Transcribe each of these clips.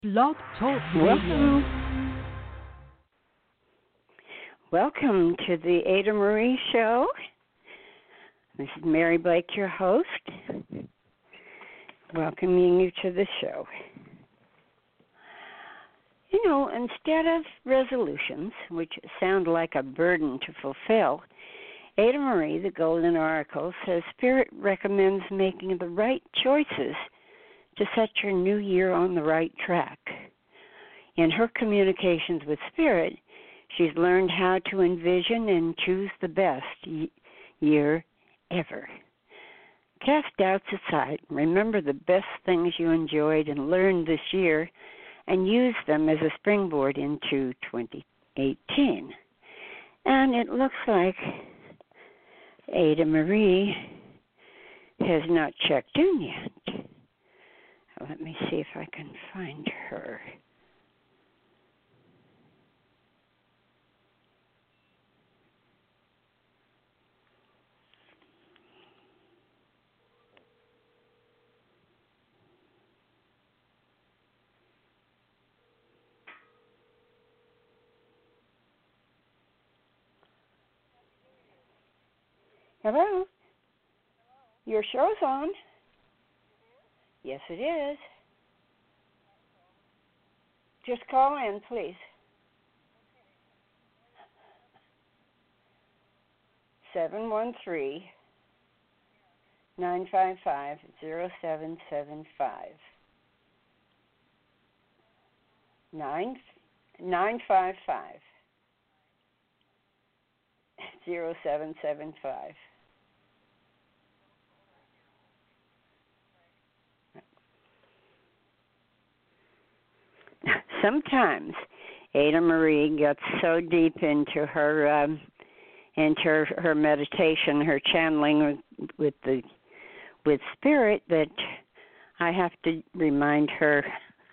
Blog Talk Radio. Welcome to the Ada Marie Show. This is Mary Blake, your host, welcoming you to the show. You know, instead of resolutions, which sound like a burden to fulfill, Ada Marie, the Golden Oracle, says Spirit recommends making the right choices to set your new year on the right track. In her communications with Spirit, she's learned how to envision and choose the best year ever. Cast doubts aside. Remember the best things you enjoyed and learned this year and use them as a springboard into 2018. And it looks like Ada Marie has not checked in yet. Let me see if I can find her. Hello? Your show's on. Yes, it is. Just call in, please. 713-955-0775. 955-0775. Sometimes Ada Marie gets so deep into her meditation, her channeling with Spirit, that I have to remind her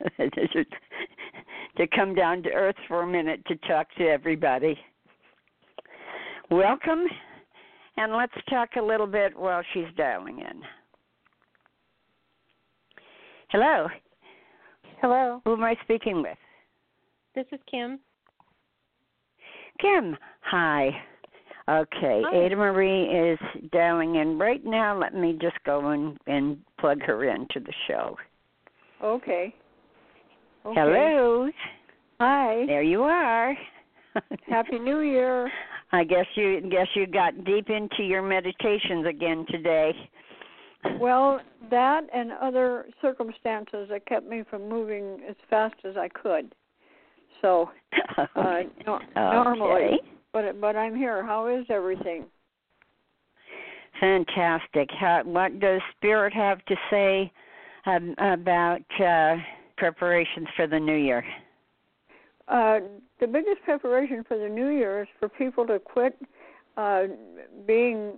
to come down to earth for a minute to talk to everybody. Welcome, and let's talk a little bit while she's dialing in. Hello. Hello. Who am I speaking with? This is Kim. Kim, hi. Okay, Hi. Ada Marie is dialing in right now. Let me just go and plug her into the show. Okay. Hello. Hi. There you are. Happy New Year. I guess you got deep into your meditations again today. Well, that and other circumstances that kept me from moving as fast as I could. So, normally, but I'm here. How is everything? Fantastic. What does Spirit have to say about preparations for the new year? The biggest preparation for the new year is for people to quit being,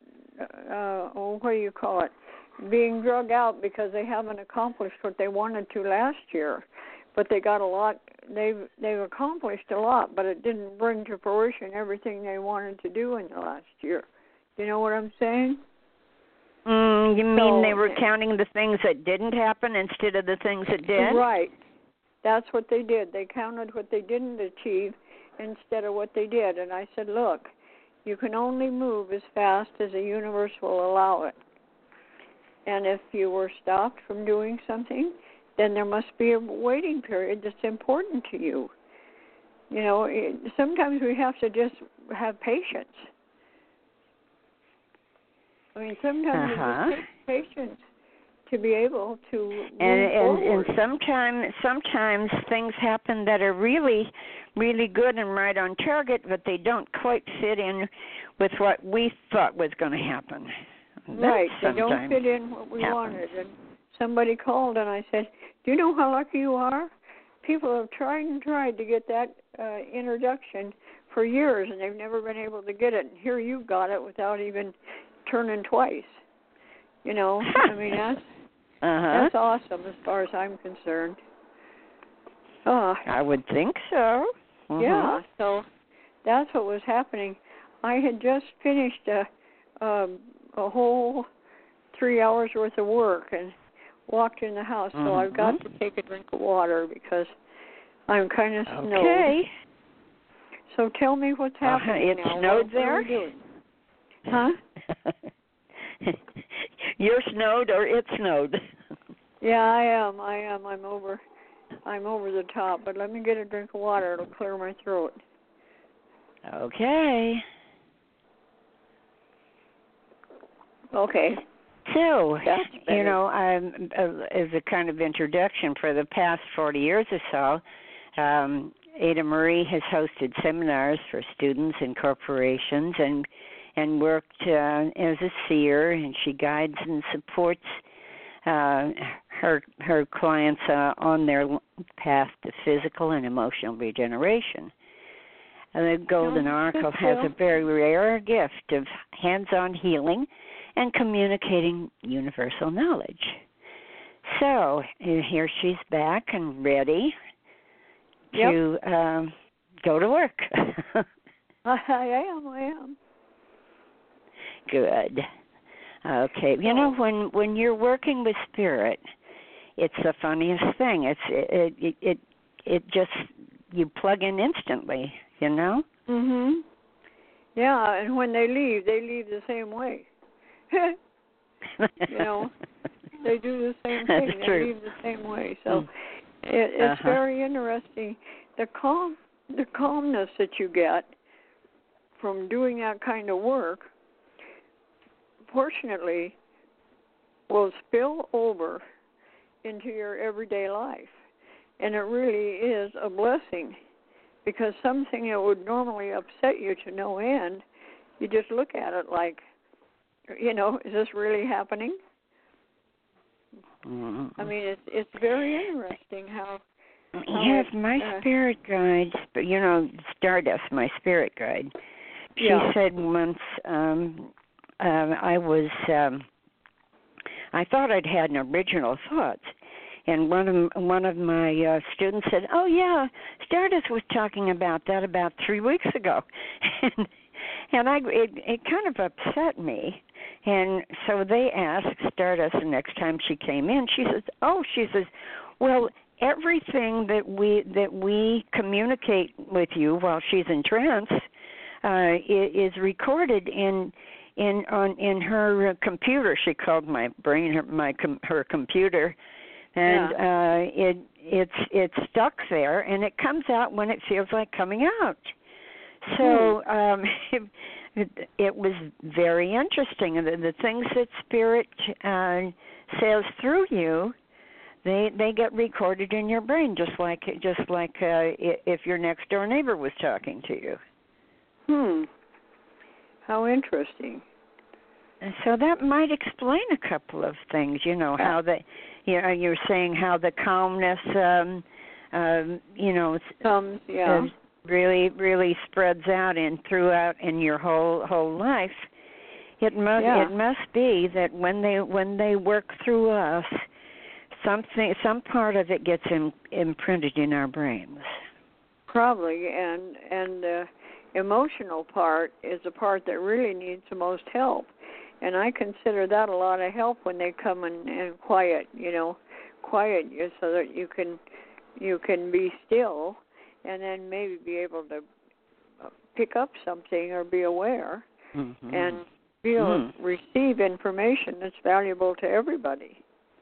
being drug out because they haven't accomplished what they wanted to last year. But they got a lot. They've accomplished a lot, but it didn't bring to fruition everything they wanted to do in the last year. You know what I'm saying? You mean they were counting the things that didn't happen instead of the things that did? Right. That's what they did. They counted what they didn't achieve instead of what they did. And I said, look, you can only move as fast as the universe will allow it. And if you were stopped from doing something, then there must be a waiting period that's important to you. You know, sometimes we have to just have patience. I mean, sometimes it just takes patience to be able to move forward. And sometimes things happen that are really, really good and right on target, but they don't quite fit in with what we thought was going to happen. Right, they don't fit in what we wanted. And somebody called and I said, do you know how lucky you are? People have tried and tried to get that introduction for years, and they've never been able to get it. And here you got it without even turning twice. You know, I mean, that's awesome as far as I'm concerned. I would think so. Yeah, so that's what was happening. I had just finished a whole 3 hours worth of work, and walked in the house, so I've got to take a drink of water because I'm kind of snowed. Okay. So tell me what's happening It now. snowed what there? are we doing? Huh? You're snowed or it snowed? Yeah, I am. I'm over the top, but let me get a drink of water. It'll clear my throat. Okay. Okay. So, That's better. as a kind of introduction, for the past 40 years or so, Ada Marie has hosted seminars for students and corporations and worked as a seer, and she guides and supports her clients on their path to physical and emotional regeneration. And the Golden Oracle has a very rare gift of hands-on healing and communicating universal knowledge. So here she's back and ready to go to work. I am. Good. Okay. You know, when you're working with spirit, it's the funniest thing. It just, you plug in instantly, you know? Mhm. Yeah, and when they leave the same way. You know, they do the same thing. That's they true. leave the same way. So it's very interesting. The calmness that you get from doing that kind of work, fortunately, will spill over into your everyday life. And it really is a blessing, because something that would normally upset you to no end, you just look at it like, you know, is this really happening? Mm-hmm. I mean, it's very interesting how yes, my spirit guide, you know, Stardust, my spirit guide, she said once, I thought I'd had an original thought, and one of my students said, "Oh yeah, Stardust was talking about that about 3 weeks ago," and it kind of upset me. And so they asked Stardust the next time she came in. She says, well, everything that we communicate with you while she's in trance is recorded in her computer. She called my brain her computer, and it's stuck there, and it comes out when it feels like coming out. So it was very interesting. The things that Spirit says through you, they get recorded in your brain, just like if your next door neighbor was talking to you. How interesting. And so that might explain a couple of things. You know how you're saying how the calmness, comes, really spreads out throughout in your whole life. It must be that when they work through us, some part of it gets imprinted in our brains. Probably, and the emotional part is the part that really needs the most help. And I consider that a lot of help when they come and quiet you so that you can be still, and then maybe be able to pick up something or be aware and receive information that's valuable to everybody.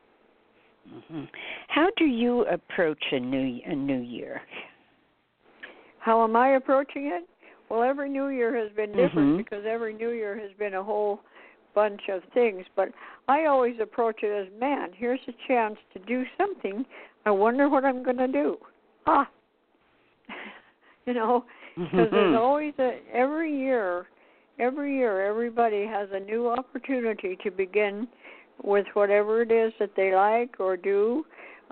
How do you approach a new year? How am I approaching it? Well, every new year has been different because every new year has been a whole bunch of things. But I always approach it as, man, here's a chance to do something. I wonder what I'm going to do. Because there's always every year, everybody has a new opportunity to begin with whatever it is that they like or do.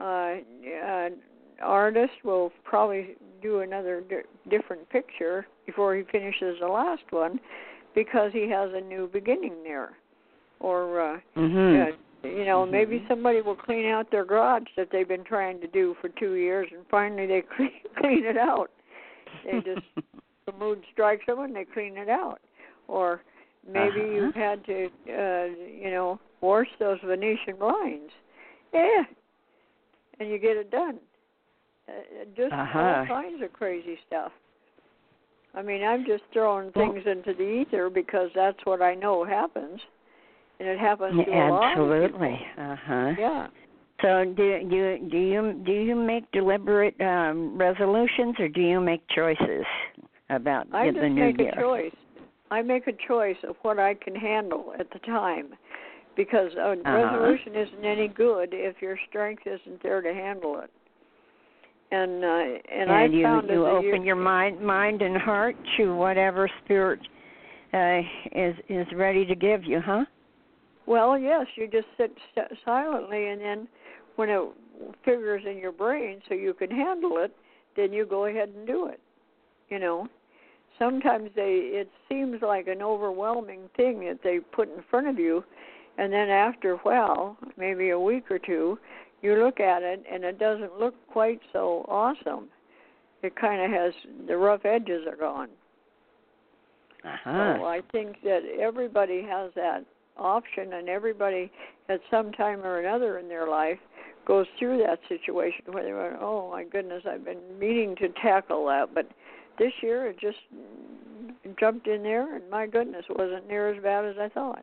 Artist will probably do another different picture before he finishes the last one, because he has a new beginning there. Or maybe somebody will clean out their garage that they've been trying to do for 2 years, and finally they clean it out. They just the mood strikes them and they clean it out. Or maybe you've had to wash those Venetian blinds, Yeah, and you get it done. Just all kinds of crazy stuff. I mean, I'm just throwing things into the ether because that's what I know happens, and it happens to a lot of people. Absolutely. Yeah. So do you make deliberate resolutions, or do you make choices about the new year? I just make a choice. I make a choice of what I can handle at the time, because a resolution isn't any good if your strength isn't there to handle it. And I found you open your mind and heart to whatever spirit is ready to give you, huh? Well, yes, you just sit silently, and then when it figures in your brain so you can handle it, then you go ahead and do it. You know, sometimes it seems like an overwhelming thing that they put in front of you, and then after a while, maybe a week or two, you look at it and it doesn't look quite so awesome. It kind of has, the rough edges are gone. So I think that everybody has that option, and everybody at some time or another in their life goes through that situation where they went, oh my goodness, I've been meaning to tackle that, but this year it just jumped in there, and my goodness, it wasn't near as bad as I thought.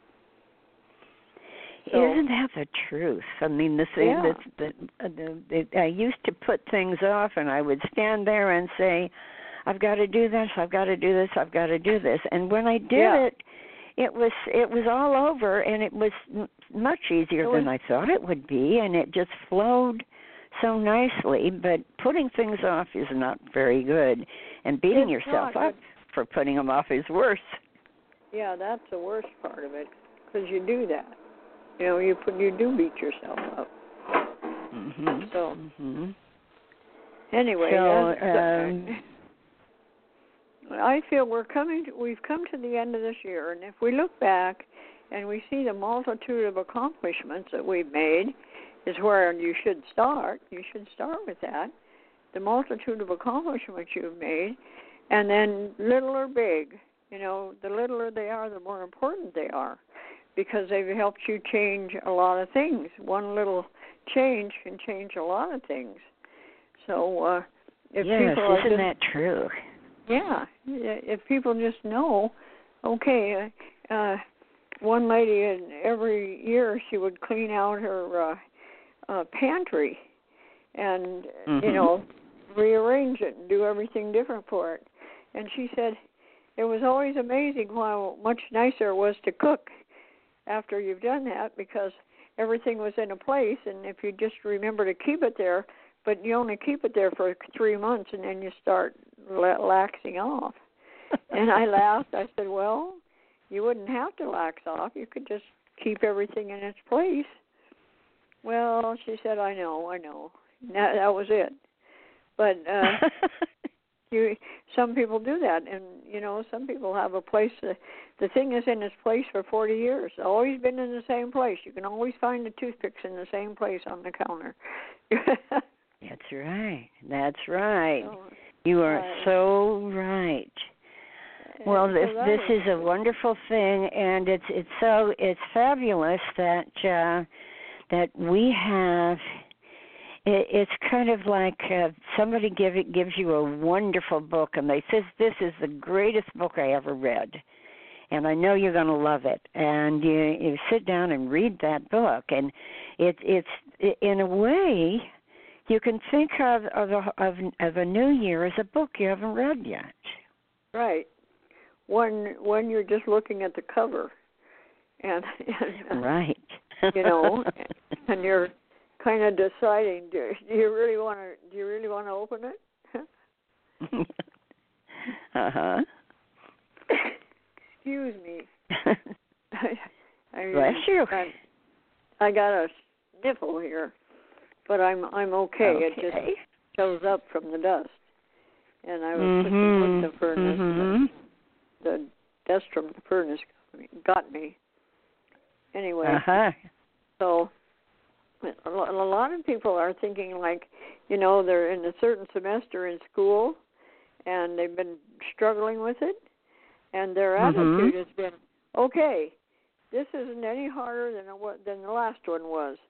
So, isn't that the truth? I mean, the thing that I used to put things off, and I would stand there and say, I've got to do this, I've got to do this, I've got to do this. And when I did it was all over, and it was much easier than I thought it would be, and it just flowed so nicely. But putting things off is not very good, and beating yourself up for putting them off is worse. Yeah, that's the worst part of it, because you do that. You know, you do beat yourself up. So anyway, I feel we've come to the end of this year, and if we look back and we see the multitude of accomplishments that we've made, is where you should start. You should start with that. The multitude of accomplishments you've made, and then little or big. You know, the littler they are, the more important they are, because they've helped you change a lot of things. One little change can change a lot of things. So if people are isn't that true? Yeah, if people just know, okay, one lady every year she would clean out her pantry and, you know, rearrange it and do everything different for it. And she said it was always amazing how much nicer it was to cook after you've done that, because everything was in a place, and if you just remember to keep it there, but you only keep it there for 3 months, and then you start laxing off. And I laughed. I said, well, you wouldn't have to lax off. You could just keep everything in its place. Well, she said, I know. That was it. But some people do that, and, you know, some people have a place. The thing is in its place for 40 years. It's always been in the same place. You can always find the toothpicks in the same place on the counter. That's right. You are so right. Well, this is a wonderful thing, and it's fabulous that we have. It's kind of like somebody gives you a wonderful book, and they says, this is the greatest book I ever read, and I know you're going to love it. And you sit down and read that book, and it's in a way, you can think of a new year as a book you haven't read yet. Right. When you're just looking at the cover, and right. You know, and you're kind of deciding, do you really want to open it? Excuse me. Bless you. I got a sniffle here, but I'm okay. It just shows up from the dust, and I was pushing with the furnace. The dust from the furnace got me. Anyway, so a lot of people are thinking, like, you know, they're in a certain semester in school, and they've been struggling with it, and their attitude has been, okay, this isn't any harder than the last one was.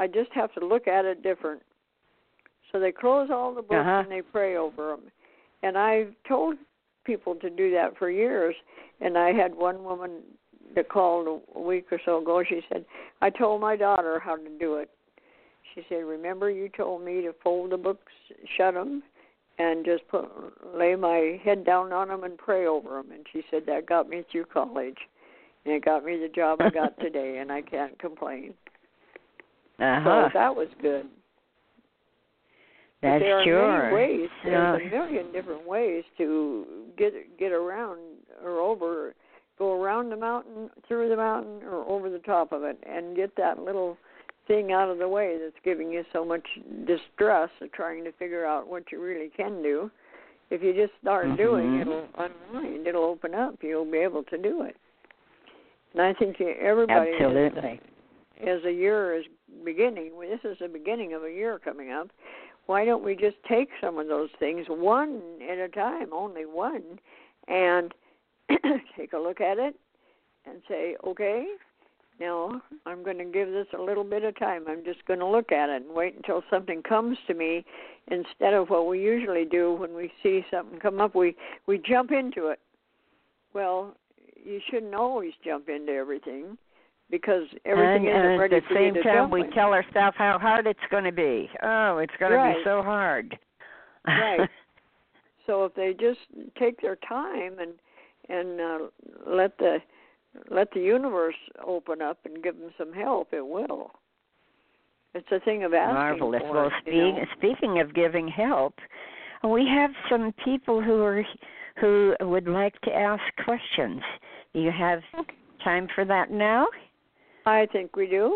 I just have to look at it different. So they close all the books and they pray over them. And I've told people to do that for years. And I had one woman that called a week or so ago. She said, I told my daughter how to do it. She said, remember you told me to fold the books, shut them, and just lay my head down on them and pray over them. And she said, that got me through college. And it got me the job I got today, and I can't complain. So that was good. That's there are sure. many ways. There's a million different ways to get around or over, go around the mountain, through the mountain, or over the top of it, and get that little thing out of the way that's giving you so much distress of trying to figure out what you really can do. If you just start doing, it'll unwind. It'll open up. You'll be able to do it. And I think everybody, as a year is beginning, this is the beginning of a year coming up, why don't we just take some of those things one at a time, only one, and take a look at it and say, okay, now I'm going to give this a little bit of time. I'm just going to look at it and wait until something comes to me instead of what we usually do when we see something come up. We jump into it. Well, you shouldn't always jump into everything because everything isn't ready for you to jump in. At the same time, we tell ourselves how hard it's going to be. Oh, it's going to be so hard. Right. So if they just take their time and let the universe open up and give them some help, it will. It's a thing of asking. Marvelous. For well, speaking of giving help, we have some people who would like to ask questions. Do you have time for that now? I think we do.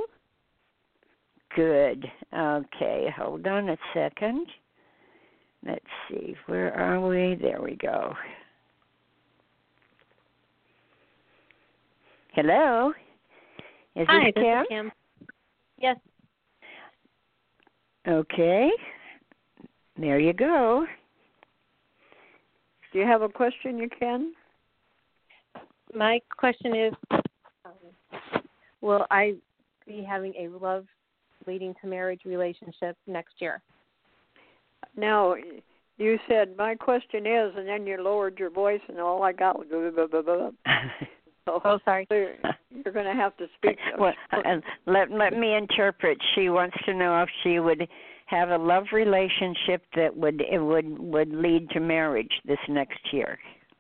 Good. Okay, hold on a second. Let's see, where are we? There we go. Hello? Hi, this is Kim? Yes. Okay. There you go. Do you have a question you can? My question is, will I be having a love leading to marriage relationship next year? Now, you said, my question is, and then you lowered your voice, and all I got was blah, blah, blah, blah. So, sorry. You're going to have to speak. Well, let me interpret. She wants to know if she would have a love relationship that would lead to marriage this next year.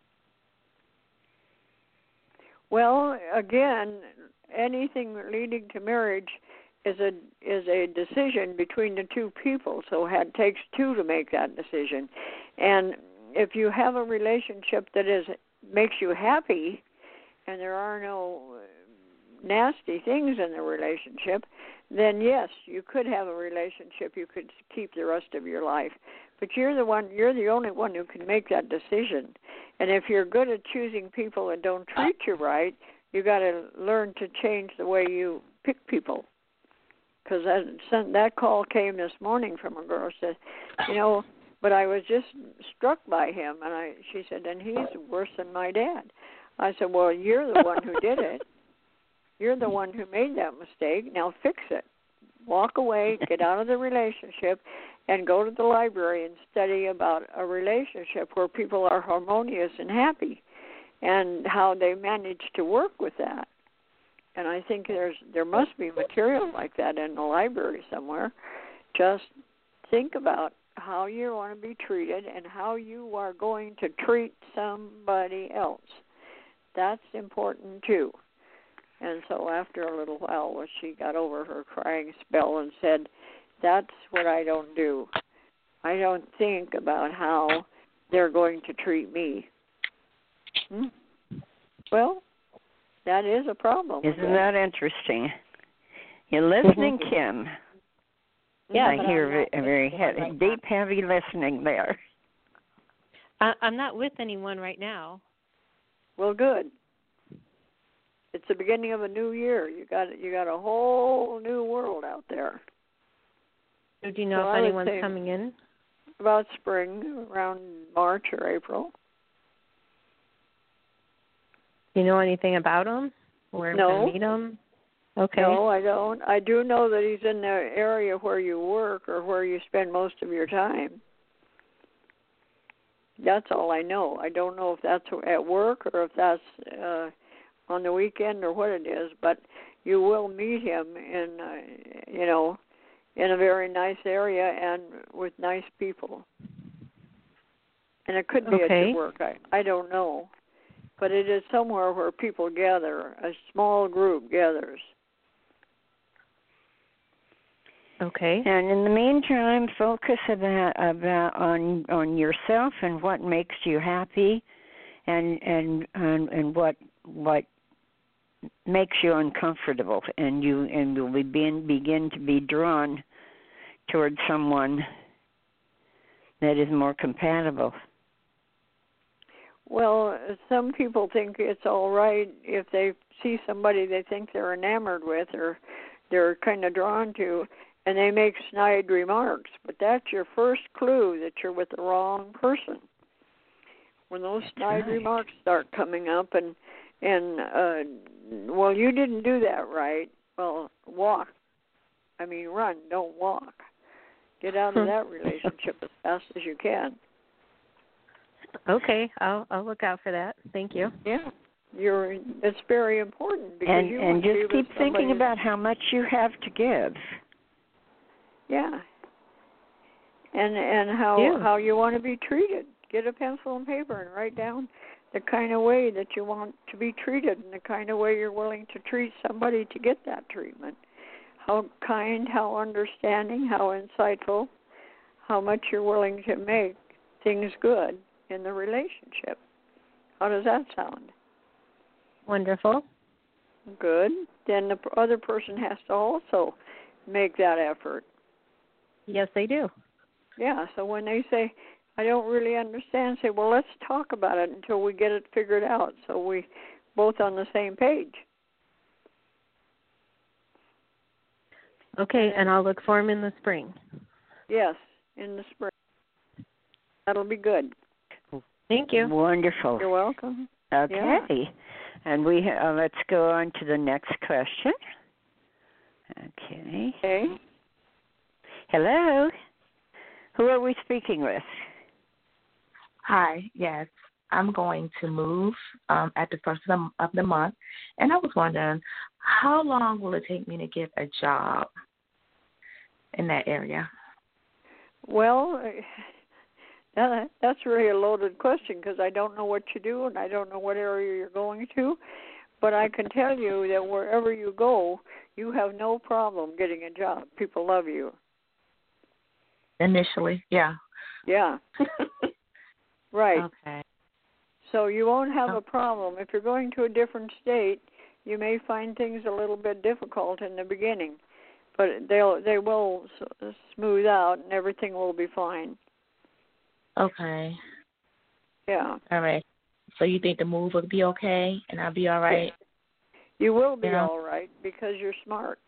Well, again, anything leading to marriage is a decision between the two people, so it takes two to make that decision. And if you have a relationship that makes you happy, and there are no nasty things in the relationship, then yes, you could have a relationship you could keep the rest of your life. But you're the only one who can make that decision. And if you're good at choosing people that don't treat you right, you got to learn to change the way you pick people. Because that call came this morning from a girl who said, but I was just struck by him. And she said, and he's worse than my dad. I said, well, you're the one who did it. You're the one who made that mistake. Now fix it. Walk away, get out of the relationship, and go to the library and study about a relationship where people are harmonious and happy and how they manage to work with that. And I think there must be material like that in the library somewhere. Just think about how you want to be treated and how you are going to treat somebody else. That's important too. And so after a little while, she got over her crying spell and said, that's what I don't do. I don't think about how they're going to treat me. Well, that is a problem. Isn't that interesting? You're listening, Kim. Yeah, I hear very deep, heavy listening there. I'm not with anyone right now. Well, good. It's the beginning of a new year. You got a whole new world out there. So do you know if anyone's coming in? About spring, around March or April. Do you know anything about them? Where I'm going to meet them? Okay. No, I don't. I do know that he's in the area where you work or where you spend most of your time. That's all I know. I don't know if that's at work or if that's on the weekend or what it is, but you will meet him in, in a very nice area and with nice people. And it could be at your work. I don't know. But it is somewhere where people gather, a small group gathers. Okay. And in the meantime, focus on yourself and what makes you happy, and what makes you uncomfortable, and you'll begin to be drawn towards someone that is more compatible. Well, some people think it's all right if they see somebody they think they're enamored with or they're kind of drawn to, and they make snide remarks. But that's your first clue that you're with the wrong person. When those snide remarks start coming up and well, you didn't do that right. Well, run, don't walk. Get out of that relationship as fast as you can. Okay, I'll look out for that. Thank you. Yeah, it's very important because and just keep thinking about how much you have to give. Yeah, and how you want to be treated. Get a pencil and paper and write down the kind of way that you want to be treated and the kind of way you're willing to treat somebody to get that treatment. How kind, how understanding, how insightful, how much you're willing to make things good in the relationship. How does that sound? Wonderful. Good. Then the other person has to also make that effort. Yes, they do. Yeah, so when they say, I don't really understand, say, well, let's talk about it until we get it figured out so we both on the same page. Okay, and I'll look for him in the spring. Yes, in the spring. That'll be good. Thank you. Wonderful. You're welcome. Okay. Yeah. And we let's go on to the next question. Okay. Hello. Who are we speaking with? Hi. Yes, I'm going to move at the first of the month, and I was wondering, how long will it take me to get a job in that area? Well, that's really a loaded question because I don't know what you do and I don't know what area you're going to. But I can tell you that wherever you go, you have no problem getting a job. People love you. Initially, yeah. Yeah. Right. Okay. So you won't have a problem. If you're going to a different state, you may find things a little bit difficult in the beginning, but they will smooth out and everything will be fine. Okay. Yeah. All right. So you think the move will be okay and I'll be all right? You will be all right because you're smart.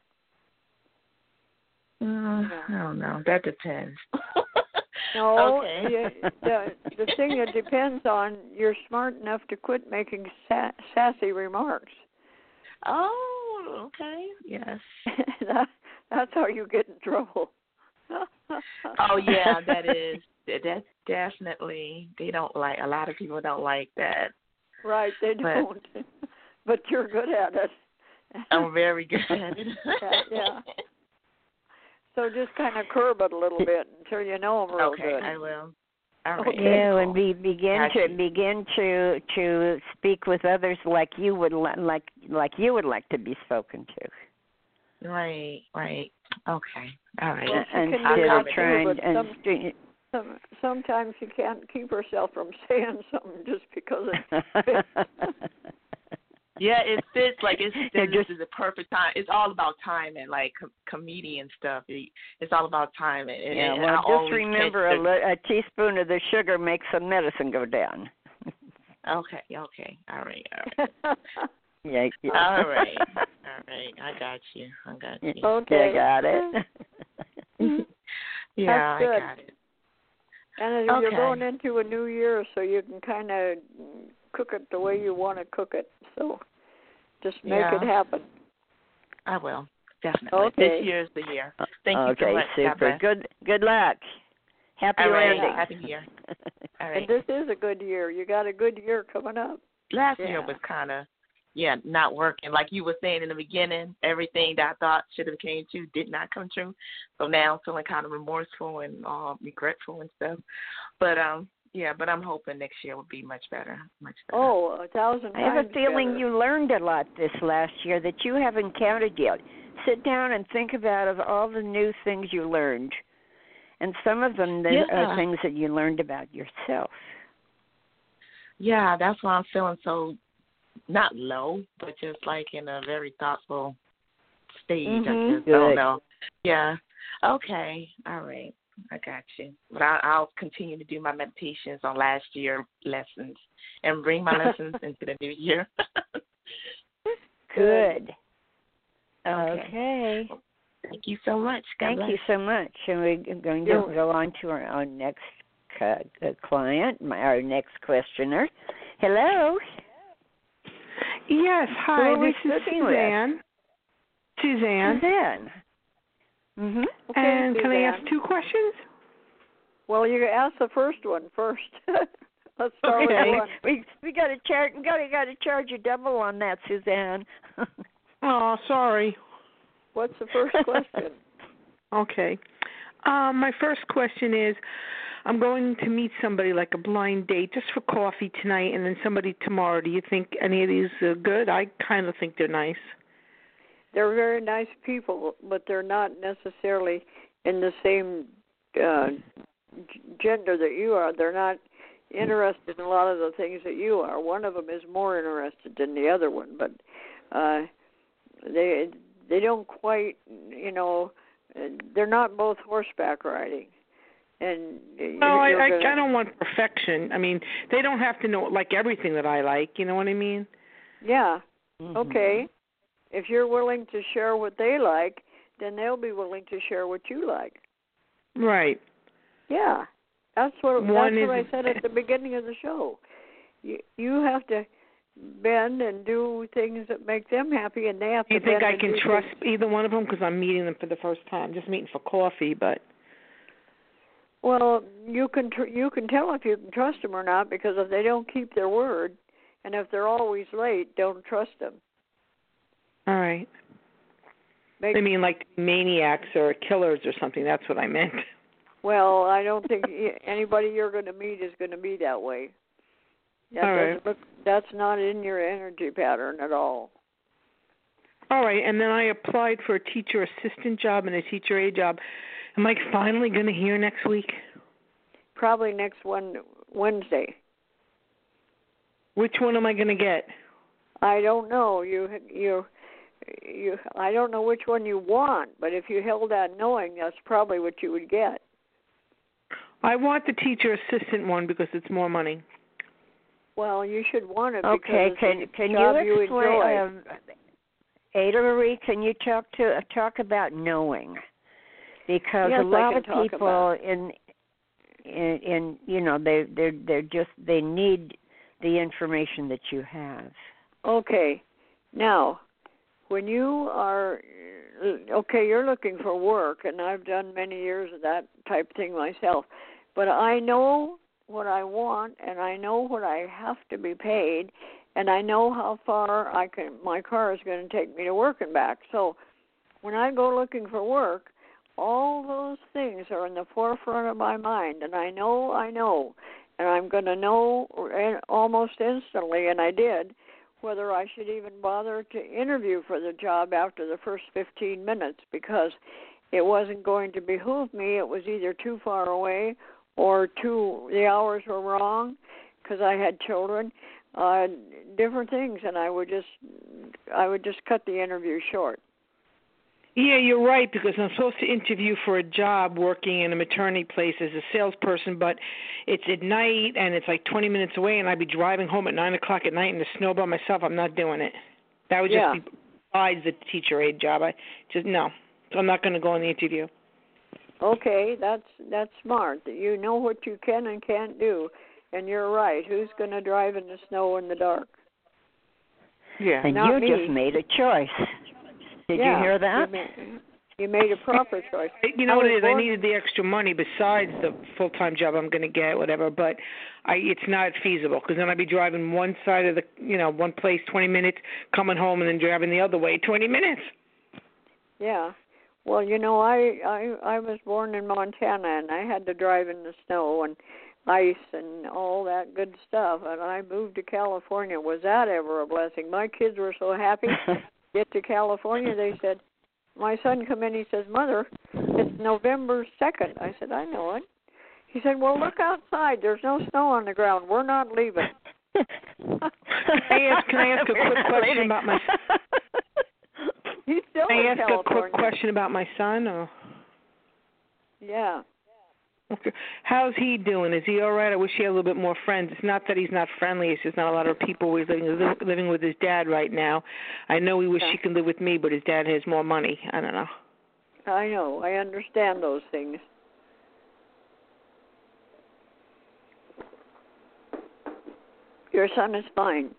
I don't know. That depends. No, okay. the thing that depends on, you're smart enough to quit making sassy remarks. Oh, okay. Yes. That's how you get in trouble. Oh, yeah, that's definitely, they don't like, a lot of people don't like that. Right, they don't. But you're good at it. I'm very good at it. Yeah. So just kind of curb it a little bit until you know them real good. Okay, I will. All right. Okay. Yeah, and begin to speak with others like you would like you would like to be spoken to. Right. Okay. All right. Well, instead of trying sometimes you can't keep herself from saying something just because it fits. Yeah, it fits. Like this is the perfect time. It's all about timing, like comedian stuff. It's all about timing. Just remember a teaspoon of the sugar makes the medicine go down. Okay. All right. Yeah. All right. I got you. Okay. You got it. Yeah, I got it. And you're going into a new year, so you can kind of cook it the way you want to cook it. So just make it happen. I will. Definitely. Okay. This year's the year. Thank you so Okay, much. God super. bless. Good luck. Happy All right. landing. Happy New Year. All right. And this is a good year. You got a good year coming up. Last year was kind of, not working. Like you were saying in the beginning, everything that I thought should have came true did not come true. So now I'm feeling kind of remorseful and regretful and stuff. But but I'm hoping next year will be much better. Much better. Oh, 1,000 times I have a feeling better. you learned a lot this last year that you haven't counted yet. Sit down and think about all the new things you learned. And some of them are things that you learned about yourself. Yeah, that's why I'm feeling so, not low, but just like in a very thoughtful stage, I guess. Good. I don't know. Yeah. Okay. All right. I got you. But I'll continue to do my meditations on last year lessons and bring my lessons into the new year. Good. Okay. Thank you so much. God bless. Thank you so much. And we're going to go on to our next client, our next questioner. Hello. Yes. Hi. Who are this we is speaking Suzanne. with? Suzanne. Mm-hmm. Okay, And can I Suzanne. ask 2 questions? Well, you ask the first one first. Let's start with one. We got to charge. We got to charge you double on that, Suzanne. Oh, sorry. What's the first question? Okay. My first question is, I'm going to meet somebody like a blind date just for coffee tonight and then somebody tomorrow. Do you think any of these are good? I kind of think they're nice. They're very nice people, but they're not necessarily in the same gender that you are. They're not interested in a lot of the things that you are. One of them is more interested than the other one, but they don't quite, they're not both horseback riding. And I don't want perfection. I mean, they don't have to know like everything that I like. You know what I mean? Yeah. Mm-hmm. Okay. If you're willing to share what they like, then they'll be willing to share what you like. Right. Yeah. That's what I said at the beginning of the show. You have to bend and do things that make them happy, and they have to. Do you think bend I can trust either one of them? Because I'm meeting them for the first time, just meeting for coffee, but. Well, you can tell if you can trust them or not, because if they don't keep their word, and if they're always late, don't trust them. All right. I mean, like maniacs or killers or something. That's what I meant. Well, I don't think anybody you're going to meet is going to be that way. That's not in your energy pattern at all. All right, and then I applied for a teacher assistant job and a teacher aide job. Am I finally going to hear next week? Probably next Wednesday. Which one am I going to get? I don't know. I don't know which one you want, but if you held on knowing, that's probably what you would get. I want the teacher assistant one because it's more money. Well, you should want it Okay, because can job you explain? Ada Marie, can you talk about knowing? Because yes, a lot of people in they need the information that you have. Okay. Now, when you are you're looking for work, and I've done many years of that type of thing myself, but I know what I want, and I know what I have to be paid, and I know how far my car is going to take me to work and back. So when I go looking for work, all those things are in the forefront of my mind, and I know, and I'm going to know almost instantly, and I did, whether I should even bother to interview for the job after the first 15 minutes, because it wasn't going to behoove me. It was either too far away or the hours were wrong because I had children, different things, and I would just cut the interview short. Yeah, you're right, because I'm supposed to interview for a job working in a maternity place as a salesperson, but it's at night and it's like 20 minutes away, and I'd be driving home at 9 o'clock at night in the snow by myself. I'm not doing it. That would just be besides the teacher aide job. No. So I'm not going to go on the interview. Okay, that's smart. You know what you can and can't do, and you're right. Who's going to drive in the snow in the dark? Yeah, and not you me. just made a choice. Did you hear that? You made a proper choice. You know what it is? I needed the extra money besides the full-time job I'm going to get, whatever. But it's not feasible because then I'd be driving one side of one place 20 minutes, coming home, and then driving the other way 20 minutes. Yeah. Well, I was born in Montana, and I had to drive in the snow and ice and all that good stuff. And I moved to California. Was that ever a blessing? My kids were so happy to get to California. They said, my son come in, he says, Mother, it's November 2nd. I said, I know it. He said, well, look outside. There's no snow on the ground. We're not leaving. Can I ask a quick question about my son? He's still Can I ask California. a quick question about my son? Or? Yeah. Okay. How's he doing? Is he all right? I wish he had a little bit more friends. It's not that he's not friendly. It's just not a lot of people. He's living with his dad right now. I know he wish he could live with me, but his dad has more money. I don't know. I know. I understand those things. Your son is fine.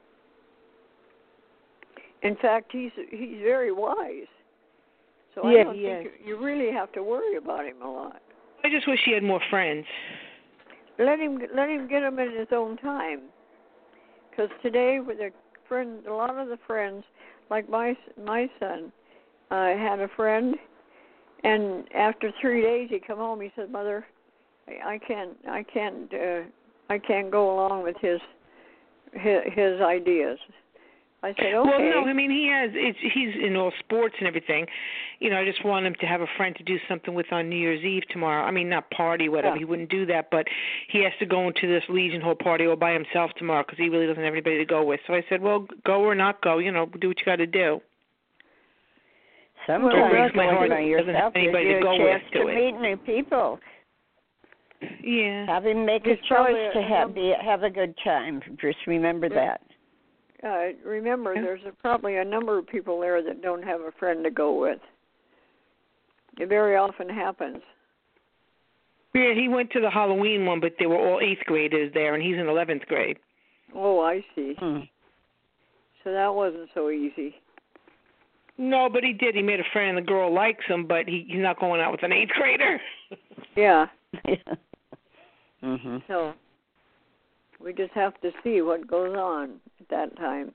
In fact, he's very wise. So I don't think you really have to worry about him a lot. I just wish he had more friends. Let him get them in his own time. Because today, with a lot of the friends, like my son, had a friend, and after 3 days he come home. He said, "Mother, I can't go along with his ideas." I said, okay. Well, no, I mean, he's in all sports and everything. I just want him to have a friend to do something with on New Year's Eve tomorrow. I mean, not party, whatever. Yeah. He wouldn't do that, but he has to go into this Legion Hall party all by himself tomorrow because he really doesn't have anybody to go with. So I said, well, go or not go, do what you got to do. Sometimes going by yourself gives you a chance to meet new people. Yeah. Have him make a choice to have a good time. Just remember that. Remember, there's probably a number of people there that don't have a friend to go with. It very often happens. Yeah, he went to the Halloween one, but they were all 8th graders there, and he's in 11th grade. Oh, I see. So that wasn't so easy. No, but he did. He made a friend, and the girl likes him, but he's not going out with an 8th grader. Yeah. Mm-hmm. So we just have to see what goes on at that time.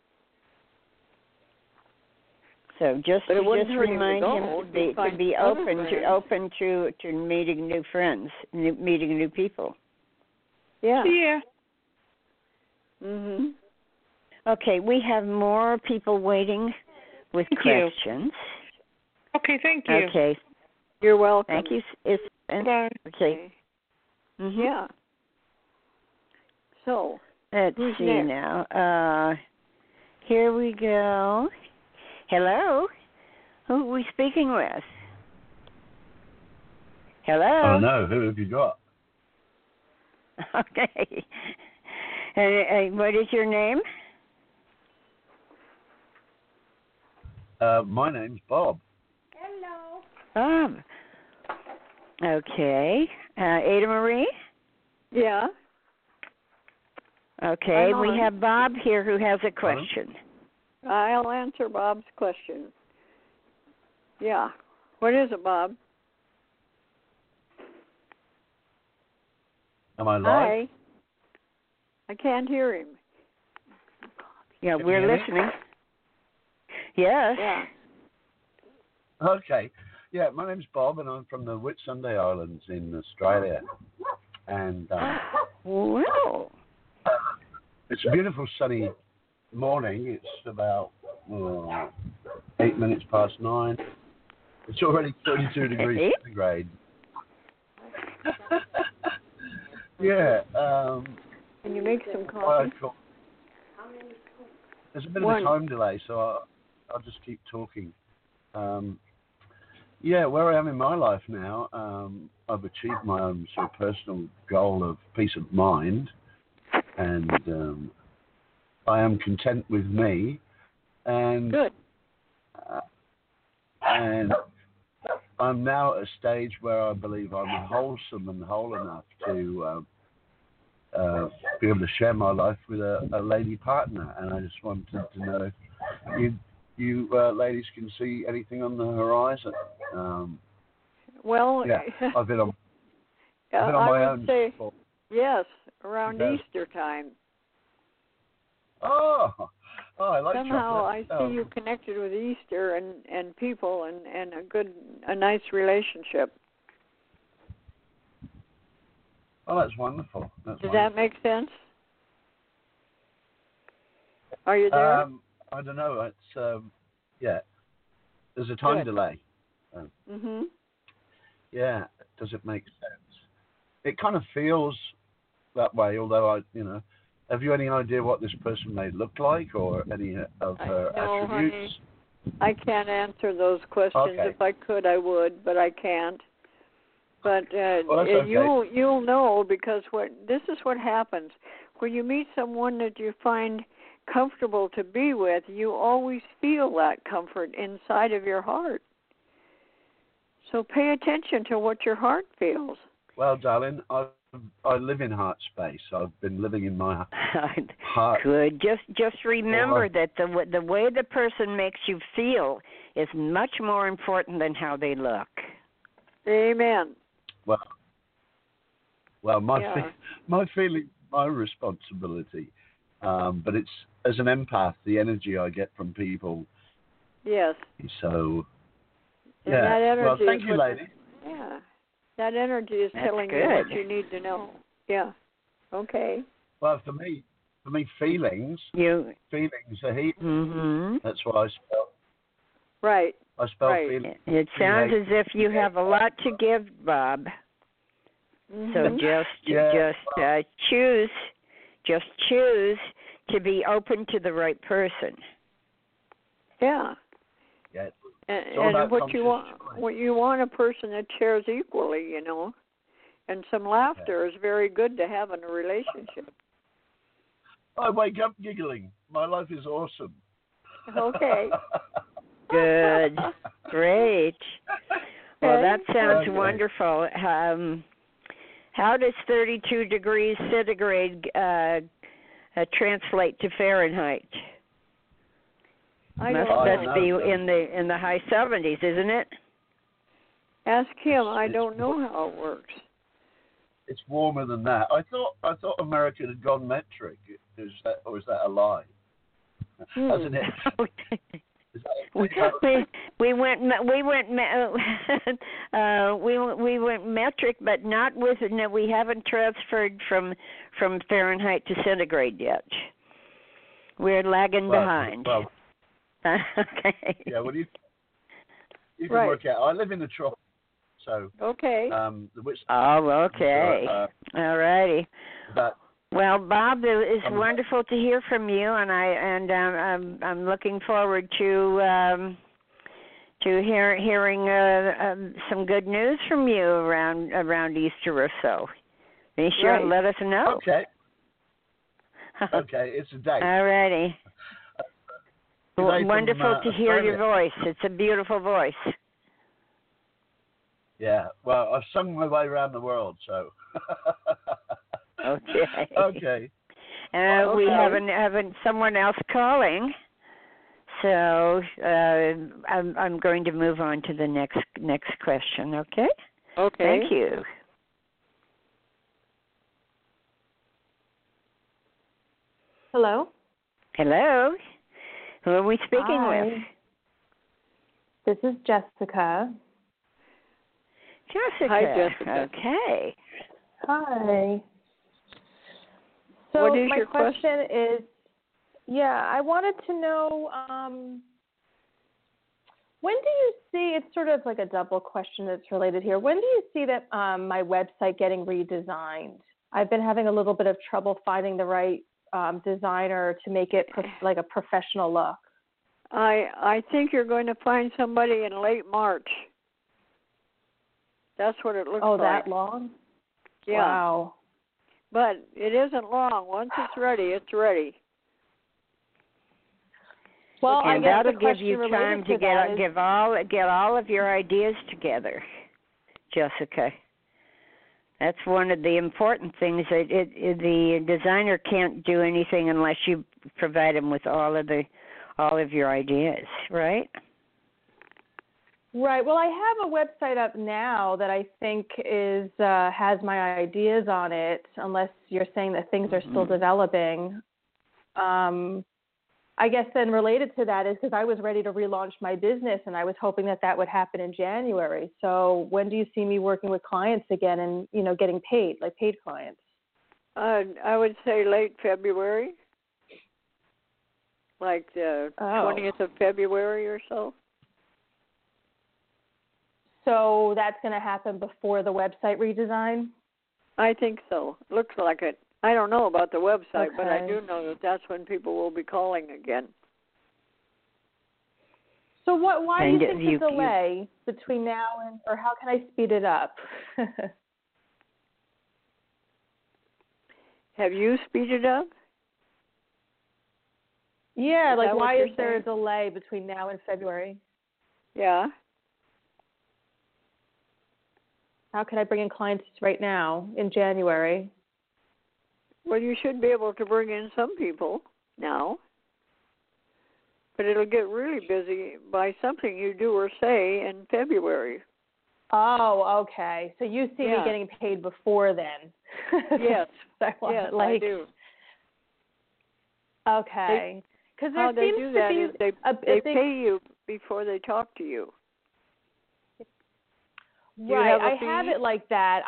So just remind him to be open to meeting new friends, meeting new people. Yeah. Yeah. Mhm. Okay, we have more people waiting with questions. Okay, thank you. Okay. You're welcome. Thank you. Bye. Okay. Mm-hmm. Yeah. So, let's see next? Now. Here we go. Hello? Who are we speaking with? Hello? Oh, no. Who have you got? Okay. And what is your name? My name's Bob. Hello. Bob. Okay. Ada Marie? Yeah. Okay, we have Bob here who has a question. I'll answer Bob's question. Yeah. What is it, Bob? Am I live? Hi. I can't hear him. Yeah, we're listening. Yes. Yeah. Okay. Yeah, my name's Bob, and I'm from the Whitsunday Islands in Australia. And wow. It's a beautiful sunny morning. It's about 8 minutes past 9. It's already 32 degrees centigrade. Yeah. Can you make some coffee? There's a bit of a time delay, so I'll just keep talking. Yeah, where I am in my life now, I've achieved my own sort of personal goal of peace of mind, and I am content with me. And good. And I'm now at a stage where I believe I'm wholesome and whole enough to be able to share my life with a lady partner. And I just wanted to know, you you ladies can see anything on the horizon. Well, yeah, I've been on my I own. would say before. yes, around Yes. Easter time. Oh, I like Somehow chocolate. I see you connected with Easter and people and a nice relationship. Oh, that's wonderful. Does that make sense? Are you there? I don't know. It's yeah. There's a time delay. Mhm. Yeah. Does it make sense? It kind of feels that way. Although have you any idea what this person may look like or any of her no, attributes? Honey, I can't answer those questions. Okay. If I could, I would, but I can't. But well, that's okay. you'll know, because this is what happens when you meet someone that you find comfortable to be with. You always feel that comfort inside of your heart. So pay attention to what your heart feels. Well, darling, I live in heart space. I've been living in my heart. Good. Just remember that the way the person makes you feel is much more important than how they look. Amen. Well, my feeling, my responsibility, but it's as an empath, the energy I get from people. Yes. So. And yeah. that energy well, thank you, lady. Yeah. That energy is That's telling good. you what you need to know. Yeah. Okay. Well, for me, feelings are heat. Mm-hmm. That's what I spell. Right. I spell right. feeling. It sounds as if you have a lot to give, Bob. Mm-hmm. So choose to be open to the right person. Yeah. Yeah. And what you want a person that shares equally, and some laughter is very good to have in a relationship. I wake up giggling. My life is awesome. Okay. Good. Great. Well, that sounds wonderful. How does 32 degrees centigrade translate to Fahrenheit? Must be in the high 70s, isn't it? Ask him. I don't know how it works. It's warmer than that. I thought America had gone metric. Is that a lie? Hasn't it? We went metric, but not with. No, we haven't transferred from Fahrenheit to centigrade yet. We're lagging behind. Well, okay. Yeah, well, you can work out. I live in the tropics, so okay. Okay. All righty. Well, Bob, it's wonderful to hear from you, and I'm looking forward to hearing some good news from you around Easter or so. Be sure to let us know. Okay. Okay, it's a date. All righty. Wonderful to hear your voice. It's a beautiful voice. Yeah. Well, I've sung my way around the world, so. Okay. Okay. We haven't someone else calling, so I'm going to move on to the next question. Okay. Okay. Thank you. Hello. Hello. Who are we speaking with? This is Jessica. Jessica. Hi, Jessica. Okay. Hi. So what is my your question is, I wanted to know, when do you see, it's sort of like a double question that's related here, when do you see that my website getting redesigned? I've been having a little bit of trouble finding the right designer to make it like a professional look. I think you're going to find somebody in late March. That's what it looks like. Oh, that long? Yeah. Wow. But it isn't long. Once it's ready, it's ready. Well, I guess that'll the give you time to get all of your ideas together, Jessica. That's one of the important things. The designer can't do anything unless you provide him with all of all of your ideas, right? Right. Well, I have a website up now that I think is has my ideas on it, unless you're saying that things are still developing. I guess then related to that is because I was ready to relaunch my business and I was hoping that that would happen in January. So when do you see me working with clients again and, getting paid, like paid clients? I would say late February, like the 20th of February or so. So that's going to happen before the website redesign? I think so. Looks like it. I don't know about the website, but I Okay. do know that that's when people will be calling again. So why do you think you, the delay between now and, or how can I speed it up? Have you speeded up? Yeah, like why is there saying? a delay between now and February? Yeah. How can I bring in clients right now in January? Well, you should be able to bring in some people now, but it'll get really busy by something you do or say in February. Oh, okay. So you see me getting paid before then? Yes. Yes, I do. Okay. Because there how they seems do to that be is they pay you before they talk to you. Right. I have it like that.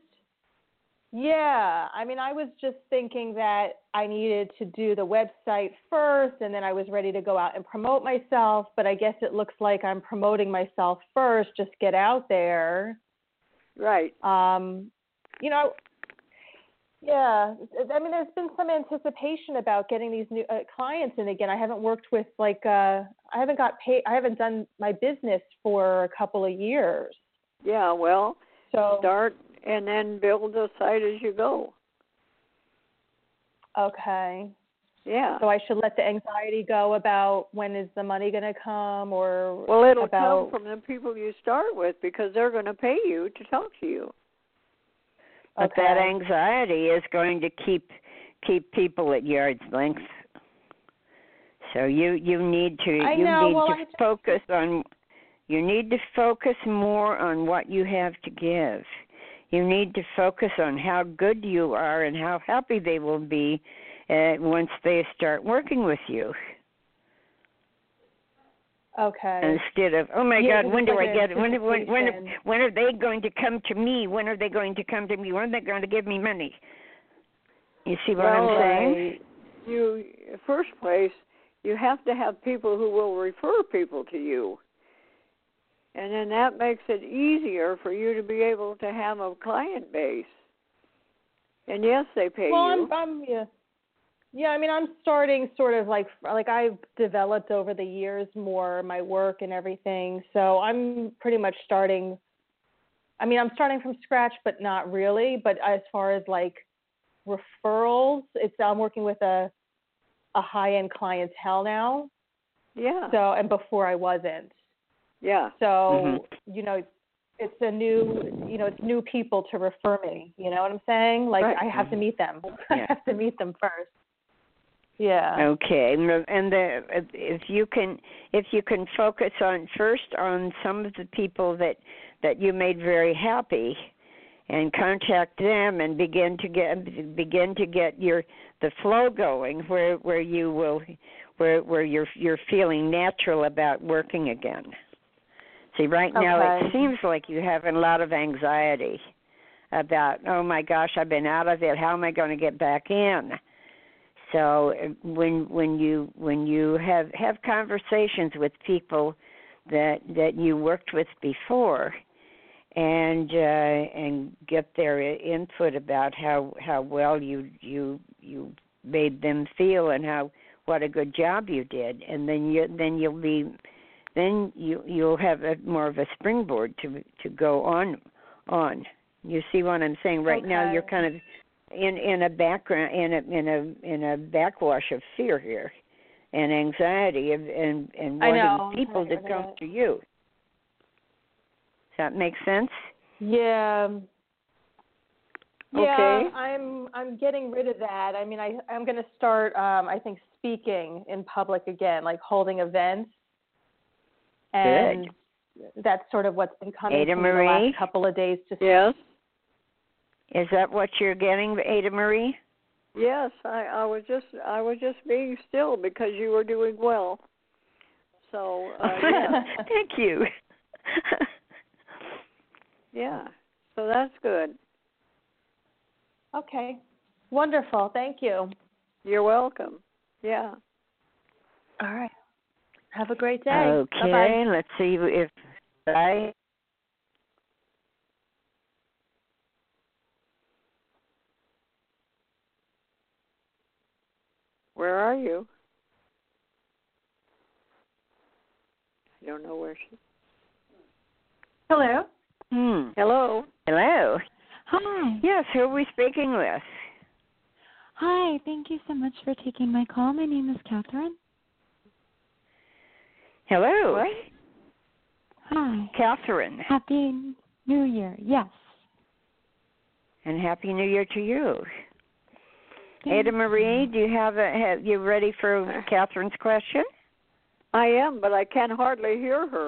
I was just thinking that I needed to do the website first, and then I was ready to go out and promote myself, but I guess it looks like I'm promoting myself first, just get out there. Right. There's been some anticipation about getting these new clients in again. I haven't worked with, I haven't got paid, I haven't done my business for a couple of years. Yeah, well, so start and then build the site as you go. Okay. Yeah. So I should let the anxiety go about when is the money going to come, or well, it'll come from the people you start with because they're going to pay you to talk to you. But that anxiety is going to keep people at arm's length. So you need to focus on. You need to focus more on what you have to give. You need to focus on how good you are and how happy they will be once they start working with you. Okay. Instead of, oh my God, when do I get it? When are they going to come to me? When are they going to come to me? When are they going to give me money? You see what I'm saying? First place, you have to have people who will refer people to you. And then that makes it easier for you to be able to have a client base. And yes, they pay you. I'm starting sort of like I've developed over the years more my work and everything. So I'm pretty much starting. I'm starting from scratch, but not really. But as far as like referrals, I'm working with a high-end clientele now. Yeah. So, and before I wasn't. Yeah. So, it's it's new people to refer me. You know what I'm saying? Like I have to meet them. I have to meet them first. Yeah. Okay. And if you can focus on some of the people that you made very happy, and contact them and begin to get the flow going where you're feeling natural about working again. See, right now it seems like you have a lot of anxiety about, oh my gosh, I've been out of it. How am I going to get back in? So when you have conversations with people that you worked with before, and get their input about how well you made them feel and what a good job you did, and then you'll have more of a springboard to go on. You see what I'm saying? Right now you're kind of in a background in a backwash of fear here, and anxiety and wanting people to come to you. Does that make sense? Yeah. Okay. I'm getting rid of that. I mean, I'm going to start I think speaking in public again, like holding events. And that's sort of what's been coming Ada to me Marie? the last couple of days. Yes. Is that what you're getting, Ada Marie? Yes, I was just being still because you were doing well. So yeah. Thank you. Yeah. So that's good. Okay. Wonderful. Thank you. You're welcome. Yeah. All right. Have a great day. Okay, Bye-bye. let's see if Where are you? I don't know where she. Hello. Hello. Hello. Hi. Yes, who are we speaking with? Hi. Thank you so much for taking my call. My name is Catherine. Hello. What? Hi. Catherine. Happy New Year. Yes. And Happy New Year to you. Thank Ada Marie, do you have you ready for Catherine's question? I am, but I can hardly hear her.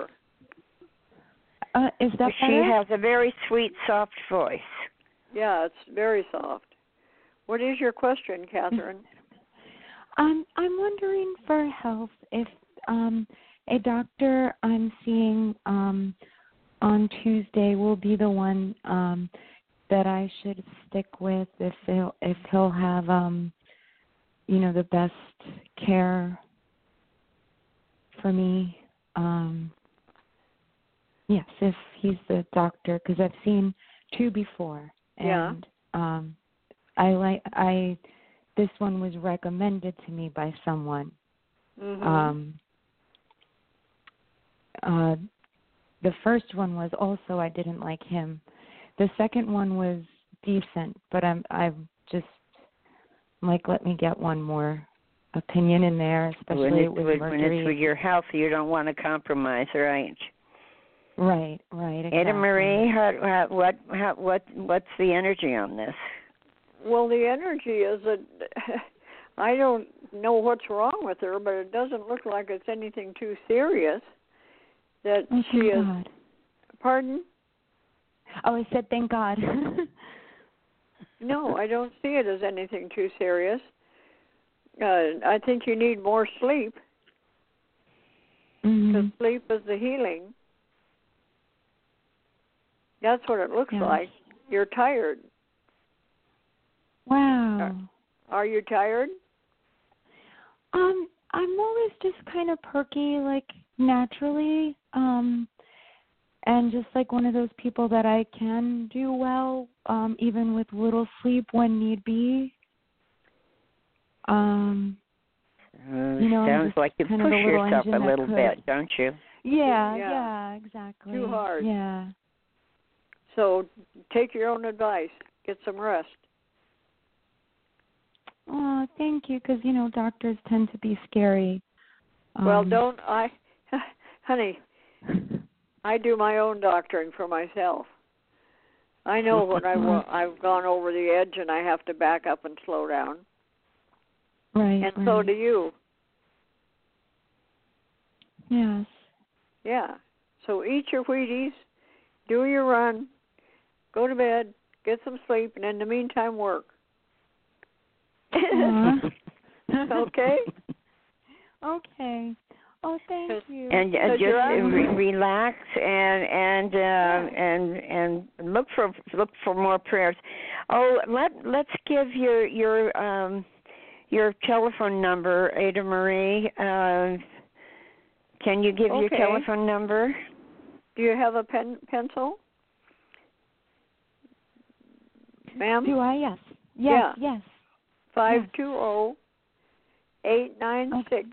Is that She better? has a very sweet, soft voice. Yeah, it's very soft. What is your question, Catherine? I'm wondering for health if a doctor I'm seeing on Tuesday will be the one that I should stick with if he'll have the best care for me. Yes, if he's the doctor, because I've seen two before, and this one was recommended to me by someone. Mm-hmm. The first one was also I didn't like him. The second one was decent, but I'm just like, let me get one more opinion in there, especially with Mercury. When it's with your health, you don't want to compromise, right? Right, exactly. Ada Marie, what's the energy on this? Well, the energy is that I don't know what's wrong with her, but it doesn't look like it's anything too serious. That she is. God. Pardon? Oh, I said thank God. No, I don't see it as anything too serious. I think you need more sleep. Because sleep is the healing. That's what it looks like. You're tired. Wow. Are you tired? I'm always just kind of perky, like naturally, and just like one of those people that I can do well, even with little sleep when need be. Sounds like you push yourself a little bit, don't you? Yeah, exactly. Too hard. Yeah. So take your own advice. Get some rest. Oh, thank you, because, doctors tend to be scary. Well, honey, I do my own doctoring for myself. I know when I've gone over the edge and I have to back up and slow down. Right. And so do you. Yes. Yeah. So eat your Wheaties, do your run, go to bed, get some sleep, and in the meantime work. Okay? Okay. Oh, thank you. And just relax and look for more prayers. Oh, let's give your telephone number, Ada Marie. Can you give your telephone number? Do you have a pencil? Ma'am? Do I? Yes. Yes. 520-896-9510.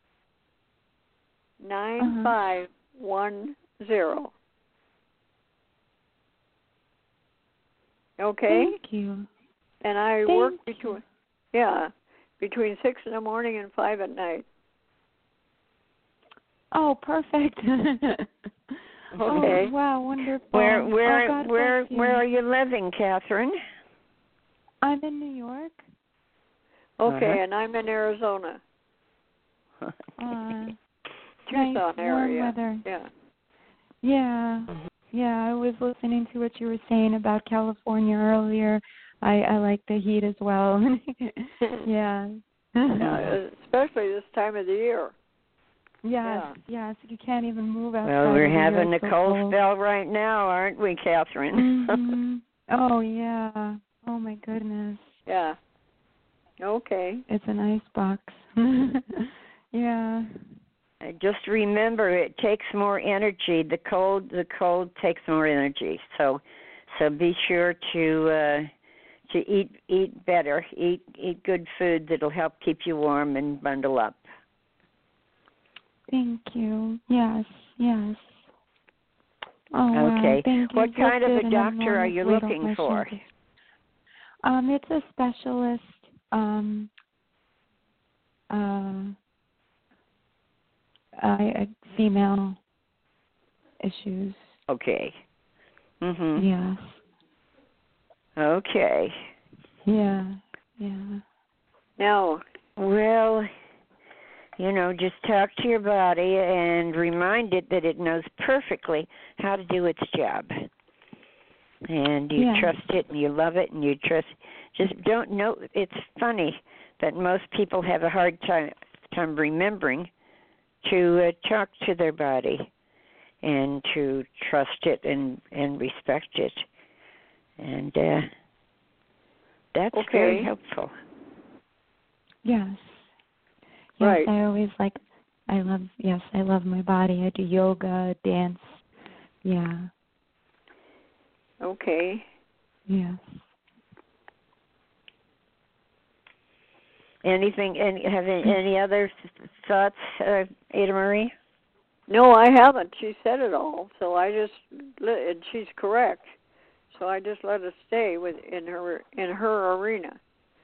Okay? Thank you. And I work between 6 in the morning and 5 at night. Oh, perfect. Okay. Oh, wow, wonderful. Where are you living, Catherine? I'm in New York. Okay, and I'm in Arizona. Tucson nice, area. Warm weather. Yeah. Yeah. Yeah, I was listening to what you were saying about California earlier. I like the heat as well. Yeah. Yeah, especially this time of the year. Yes, you can't even move outside. Well, we're having a so cold spell right now, aren't we, Catherine? Mm-hmm. Oh, yeah. Oh, my goodness. Yeah. Okay. It's an ice box. Yeah. Just remember, it takes more energy. The cold takes more energy. So be sure to eat better. Eat good food that'll help keep you warm and bundle up. Thank you. Yes. Oh, okay. Wow. Thank you. What kind of a Good, doctor are you looking for? It's a specialist. Female issues. Okay. Mhm. Yes. Okay. Yeah. Now, well, just talk to your body and remind it that it knows perfectly how to do its job. And you trust it and you love it and you trust. Just don't know. It's funny that most people have a hard time remembering to talk to their body and to trust it and respect it. And that's very helpful. Yes. Right. I always I love my body. I do yoga, dance. Yeah. Okay. Yes. Any other thoughts, Ada Marie? No, I haven't. She said it all, so and she's correct. So I just let it stay in her arena.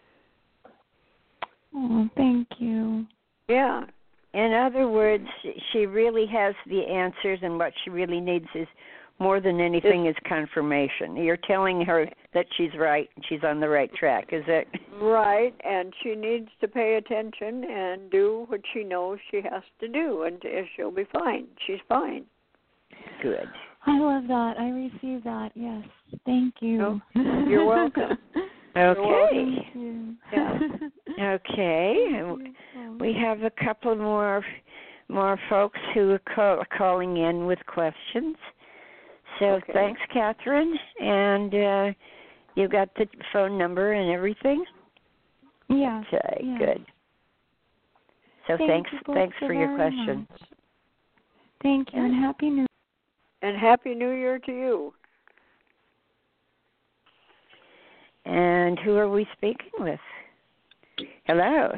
Oh, thank you. Yeah. In other words, she really has the answers, and what she really needs is more than anything is confirmation. You're telling her that she's right, she's on the right track, is it? Right, and she needs to pay attention and do what she knows she has to do, and she'll be fine. She's fine. Good. I love that. I receive that. Yes. Thank you. Oh, you're welcome. Okay. Thank you. Yeah. Okay. We have a couple more folks who are calling in with questions. So thanks, Catherine. And you got the phone number and everything? Yeah. Okay, yes. Good. So thanks for your question. Much. Thank you, and Happy New Year. And Happy New Year to you. And who are we speaking with? Hello.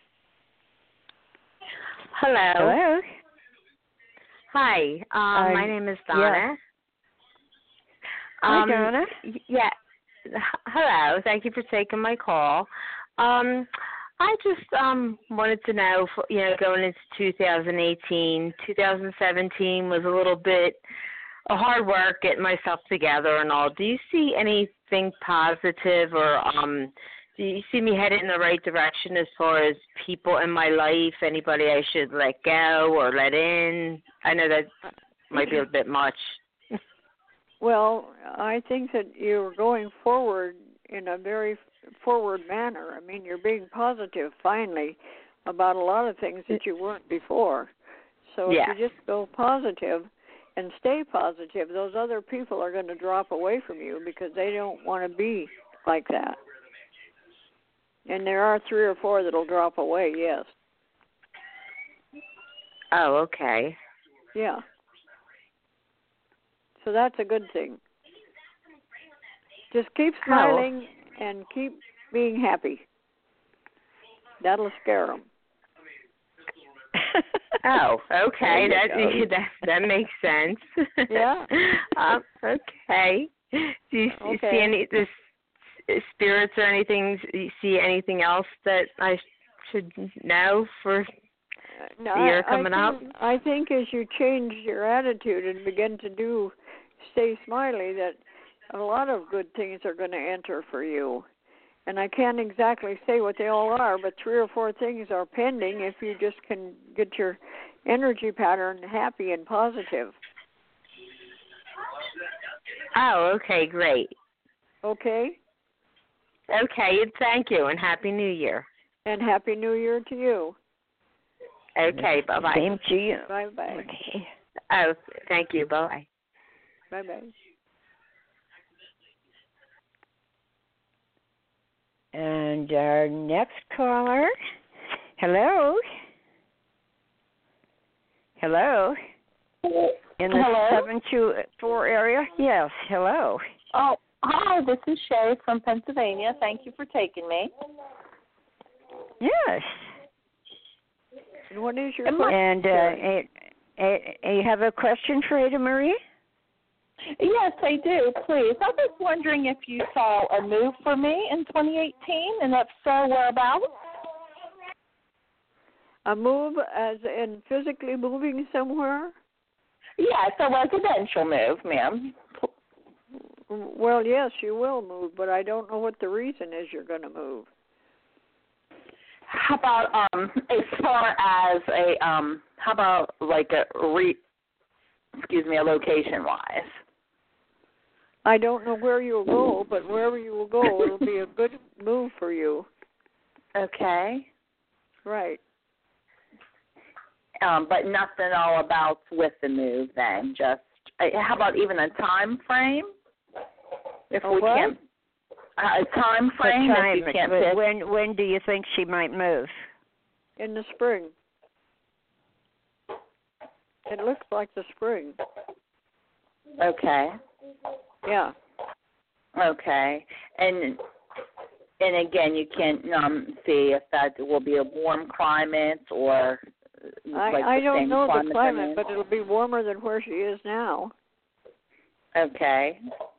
Hello. Hi. My name is Donna. Yeah. Hi, Donna. Yeah. Hello. Thank you for taking my call. I just wanted to know, going into 2018, 2017 was a little bit hard work getting myself together and all. Do you see anything positive, or do you see me headed in the right direction as far as people in my life, anybody I should let go or let in? I know that might be a bit much. Well, I think that you're going forward in a very forward manner. I mean, you're being positive, finally, about a lot of things that you weren't before. So if you just go positive and stay positive, those other people are going to drop away from you because they don't want to be like that. And there are 3 or 4 that'll drop away, yes. Oh, okay. Yeah. So that's a good thing. Just keep smiling and keep being happy. That'll scare them. Oh, okay. That makes sense. Yeah. Okay. Do you see any spirits or anything? Do you see anything else that I should know for the year coming up? I think as you change your attitude and begin to stay smiley, that a lot of good things are going to enter for you. And I can't exactly say what they all are, but 3 or 4 things are pending if you just can get your energy pattern happy and positive. Oh, okay, great. Okay? Okay, thank you, and Happy New Year. And Happy New Year to you. Okay, bye-bye. Same to you. Bye-bye. Okay. Oh, thank you, bye-bye. Bye-bye. And our next caller. Hello. Hello. In the 724 area? Yes, hello. Oh, hi, this is Shay from Pennsylvania. Thank you for taking me. Yes. And what is your question? And you have a question for Ada Marie? Yes, I do, please. I was wondering if you saw a move for me in 2018, and if so, whereabouts? A move as in physically moving somewhere? Yes, a residential move, ma'am. Well, yes, you will move, but I don't know what the reason is you're going to move. How about as far as how about like a location wise? I don't know where you'll go, but wherever you will go, it'll be a good move for you. Okay. Right. But nothing all about with the move then. Just how about even a time frame? If we can't, a time frame. If you can't pick. When do you think she might move? In the spring. It looks like the spring. Okay. Yeah. Okay. And again, you can't see if that will be a warm climate or. I don't know the climate, but it'll be warmer than where she is now. Okay.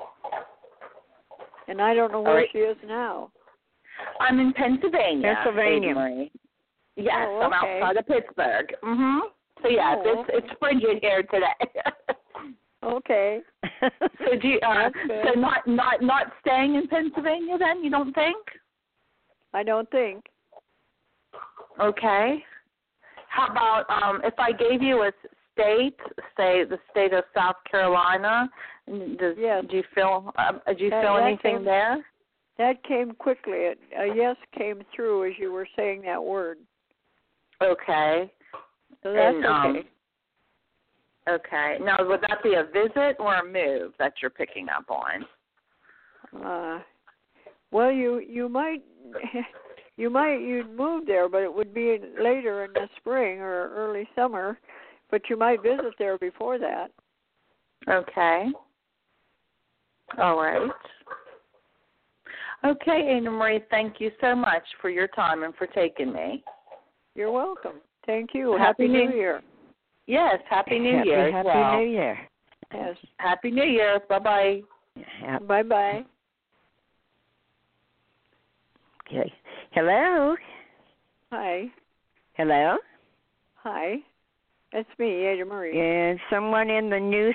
And I don't know where she is now. I'm in Pennsylvania. Pennsylvania. Yes, oh, I'm outside of Pittsburgh. Mhm. So yes, it's frigid here today. Okay. So do you, so not staying in Pennsylvania then? You don't think? I don't think. Okay. How about if I gave you a state, say the state of South Carolina? Do you feel anything there? That came quickly. A yes came through as you were saying that word. Okay. So that's okay. Okay. Now, would that be a visit or a move that you're picking up on? Well, you might you'd move there, but it would be later in the spring or early summer. But you might visit there before that. Okay. All right. Okay, Ada Marie, thank you so much for your time and for taking me. You're welcome. Thank you. Happy New Year. Yes, Happy New Year as well. Happy New Year. Yes. Happy New Year. Bye-bye. Yep. Bye-bye. Okay. Hello? Hi. Hello? Hi. It's me, Ada Marie. Is someone in the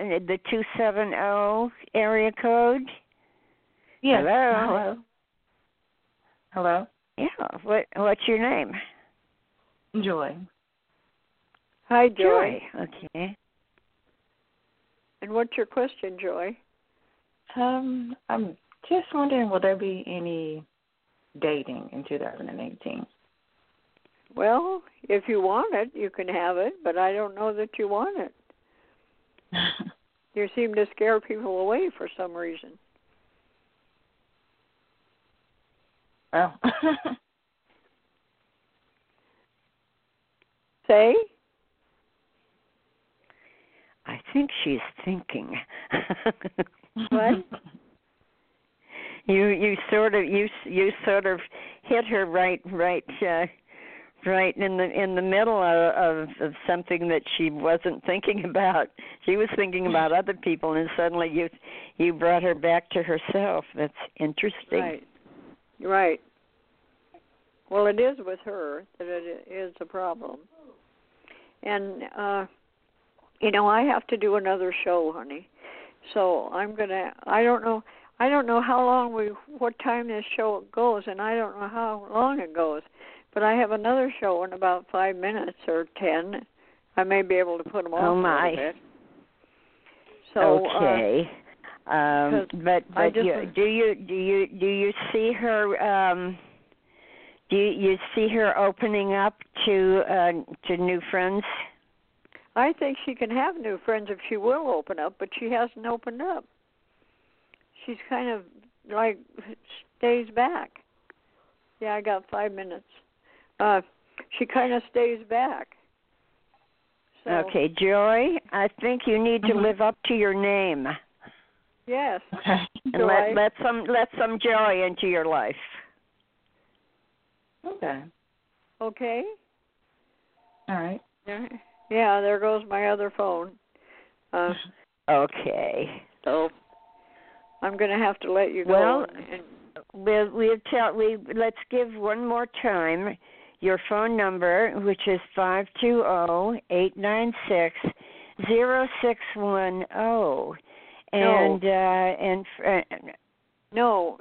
270 area code? Yes. Hello? Hello? Yeah. What's your name? Joy. Hi, Joy. Okay. And what's your question, Joy? I'm just wondering, will there be any dating in 2018? Well, if you want it, you can have it, but I don't know that you want it. You seem to scare people away for some reason. Oh. Say? I think she's thinking. What? You sort of hit her right in the middle of something that she wasn't thinking about. She was thinking about other people, and suddenly you brought her back to herself. That's interesting. Right. Well, it is with her that it is a problem. And, I have to do another show, honey. So I don't know. I don't know what time this show goes, and I don't know how long it goes. But I have another show in about 5 minutes or 10. I may be able to put them off a little bit. So, okay. But do you see her? Do you see her opening up to new friends? I think she can have new friends if she will open up, but she hasn't opened up. She's kind of like stays back. Yeah, I got 5 minutes. She kind of stays back. So, okay, Joy, I think you need to live up to your name. Yes. And let some joy into your life. Okay. Okay. All right. Yeah, there goes my other phone. Okay. So I'm going to have to let you go. Well, let's give one more time your phone number, which is 520-896-0610. And no,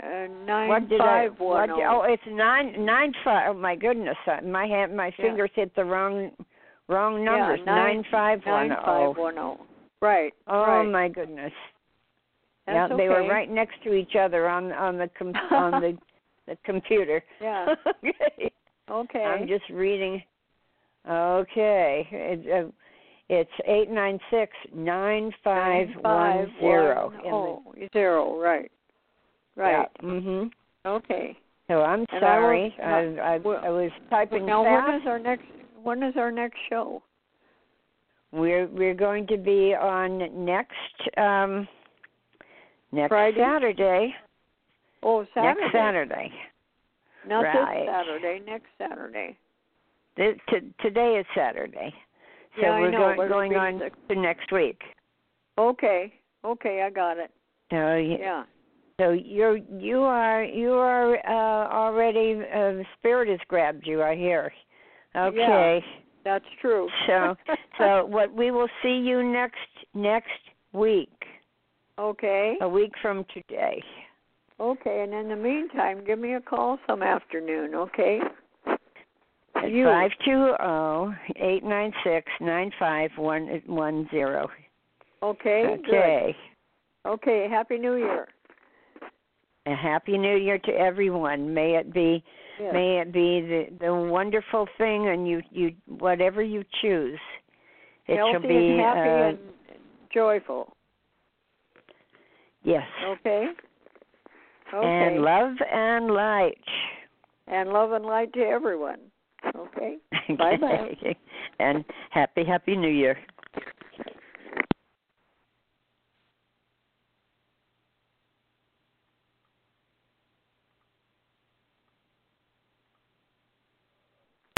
9510. Oh, it's 995. Oh my goodness, my fingers hit the wrong numbers. 9510. 9510. Right. Oh right. my goodness. That's They were right next to each other on the computer. Yeah. Okay. Okay. I'm just reading. Okay. It's 896-9510. 0, right. Right. Yeah. Mhm. Okay. So I'm sorry. I was typing now, fast. when is our next show? We're going to be on next Friday? Saturday. Oh, Saturday. Next Saturday. Not right. this Saturday. Next Saturday. Today is Saturday. So yeah, we're I know, going on to next week. Okay. Okay, I got it. So yeah. So you are already spirit has grabbed you. I hear. Okay. Yeah, that's true. so what we will see you next week. Okay. A week from today. Okay, and in the meantime, give me a call some afternoon. Okay. 520-896-9510. Okay. Okay. Good. Okay. Happy New Year. A Happy New Year to everyone. May it be the wonderful thing, and you whatever you choose, it healthy shall be and happy and joyful. Yes. Okay. And love and light. And love and light to everyone. Okay. Bye-bye. And happy New Year.